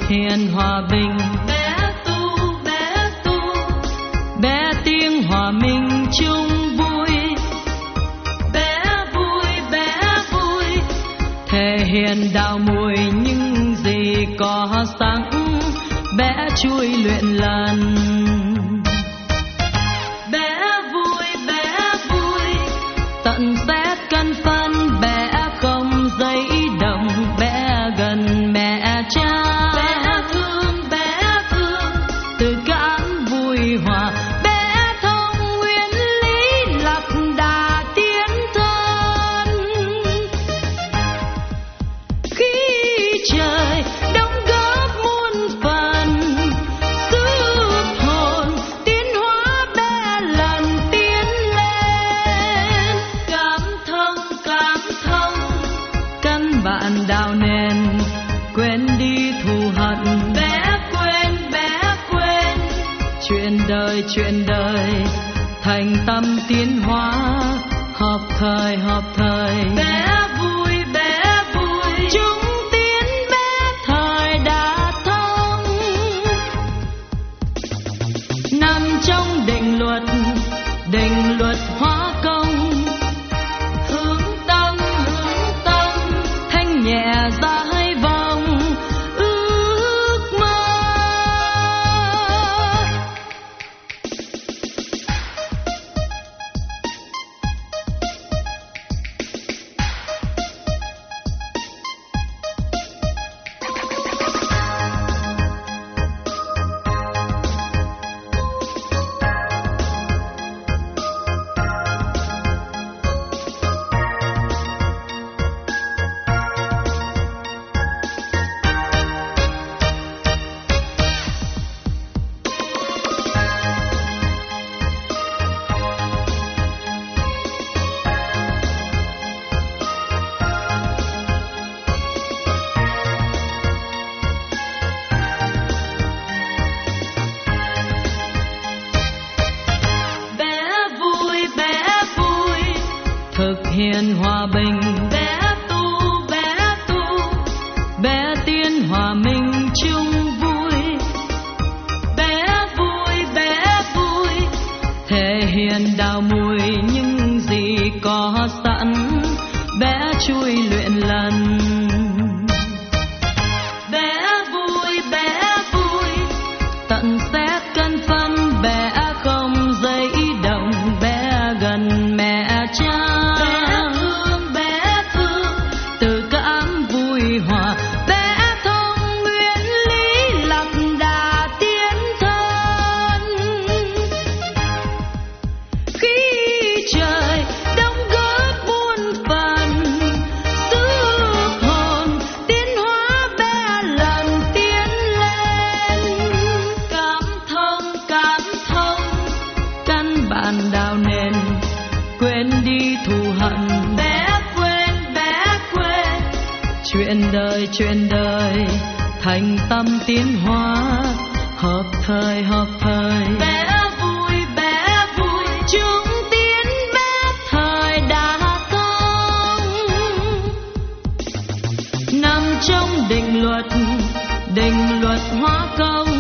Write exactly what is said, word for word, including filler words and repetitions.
hiền hòa bình. Bé tu, bé tu, Bé tiếng hòa minh chung vui. bé vui, bé vui, Thể hiện đạo mùi những gì có sẵn. Bé chui luyện lần. bé vui, bé vui, Tận xét cân phân. Bé không dây động. Bé gần mẹ cha. bé thương, bé thương, Từ cảm vui hòa. Bé thông nguyên lý lạc đà tiến thân. Khi trời đóng góp muôn phần, giúp hồn tiến hóa bé lần tiến lên. cảm thông, cảm thông, Căn bản đạo nền quên đi thù hận. bé quên, bé quên, Chuyện đời chuyện đời thành tâm tiến hóa. Hợp thời hợp thời bé vui, bé vui, chúng tiến bé thời đã thông. Nằm trong định luật, định luật hóa công. hướng tâm, hướng tâm, Thanh nhẹ ra hai vòng ước mơ. bé vui, bé vui, Thực hiện hòa bình. bé tu, bé tu, Bé tiến hòa minh chung vui. bé vui, bé vui, Thể hiện đạo mùi những gì có sẵn. Bé chui luyện lần. bé vui, bé vui, Tận xét cân phân. Bé không dây động. Bé gần mẹ cha. bé thương, bé thương, Từ cảm vui hòa. Bé thông nguyên lý lạc đà tiến thân. Khi trời đóng góp muôn phần, giúp hồn tiến hóa bé lần tiến lên. cảm thông, cảm thông, Căn bản đạo nền quên đi thù hận. bé quên, bé quên, Chuyện đời chuyện đời thành tâm tiến hóa. Hợp thời hợp thời bé vui, bé vui, chúng tiến bé thời đã thông. Nằm trong định luật, định luật hóa công.